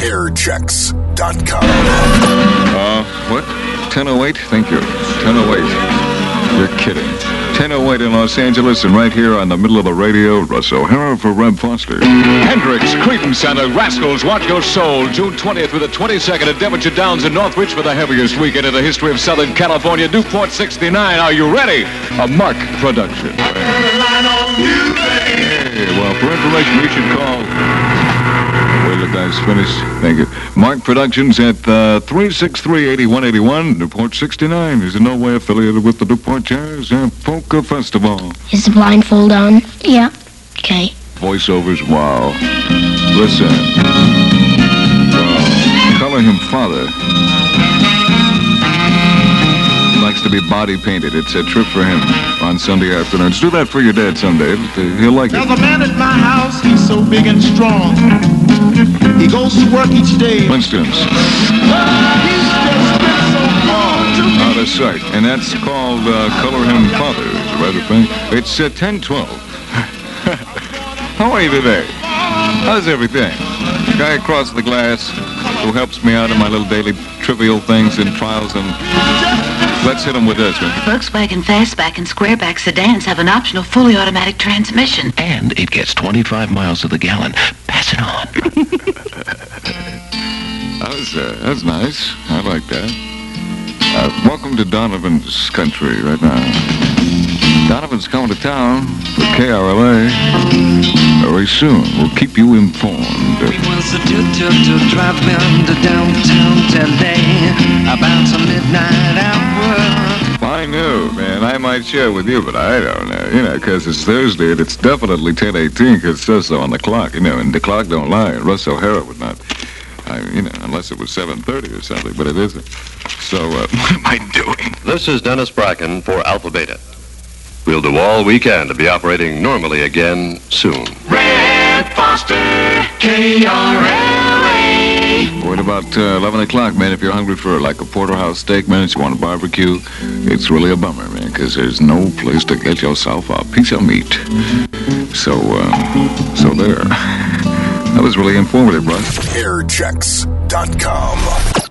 Airchecks.com. What? 10:08? Thank you. 10:08. You're kidding. 10:08 in Los Angeles, and right here on the middle of the radio, Russ O'Hara for Reb Foster. Hendrix, Credence, and the Rascals, Watch Your Soul, June 20th through the 22nd at Devonshire Downs in Northridge for the heaviest weekend in the history of Southern California, Newport 69. Are you ready? A Mark production. Hey, well, for information, you should call... Wait till the guy's finished. Thank you. Mark Productions at 363-8181, Newport 69. Is in no way affiliated with the Newport Jazz and Polka Festival. Is the blindfold on? Yeah. Okay. Voiceovers, wow. Listen. Color him father. He likes to be body painted. It's a trip for him on Sunday afternoons. Do that for your dad someday. He'll like it. There's a man at my house. He's so big and strong. He goes to work each day. Flintstones. He's just been so long to me. Out of sight. And that's called Color Him Father, is a rather thing. It's 10:12. How are you today? How's everything? Guy across the glass who helps me out in my little daily trivial things and trials, and let's hit him with this one. Volkswagen Fastback and Squareback sedans have an optional fully automatic transmission. And it gets 25 miles to the gallon. Pass it on. That was nice. I like that. Welcome to Donovan's country right now. Donovan's coming to town for KRLA very soon. We'll keep you informed. We was to driving to downtown LA about a midnight hour. I knew, man. I might share with you, but I don't know. You know, because it's Thursday and it's definitely 10:18 because it says so on the clock. You know, and the clock don't lie. And Russ O'Hara would not. Unless it was 7:30 or something, but it isn't. So, what am I doing? This is Dennis Bracken for Alpha Beta. We'll do all we can to be operating normally again soon. Red Foster, KRLA. What about 11 o'clock, man? If you're hungry for like a porterhouse steak, man, if you want a barbecue, it's really a bummer, man, because there's no place to get yourself a piece of meat. So there. That was really informative, Russ. Airchecks.com.